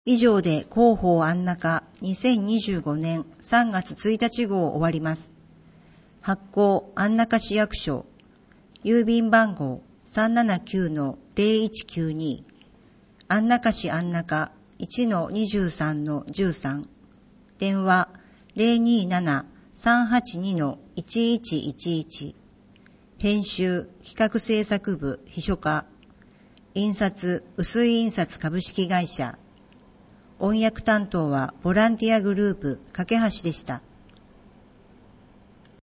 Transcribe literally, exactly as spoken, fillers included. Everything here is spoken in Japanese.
以上で広報安中にせんにじゅうごねんさんがつついたち号を終わります。発行安中市役所、郵便番号 さんななきゅうのぜろいちきゅうに、安中市安中 いちのにじゅうさんのじゅうさん、電話 ゼロにーななさんはちにのいちいちいちいち、編集企画制作部秘書課、印刷薄い印刷株式会社、音訳担当はボランティアグループ架け橋でした。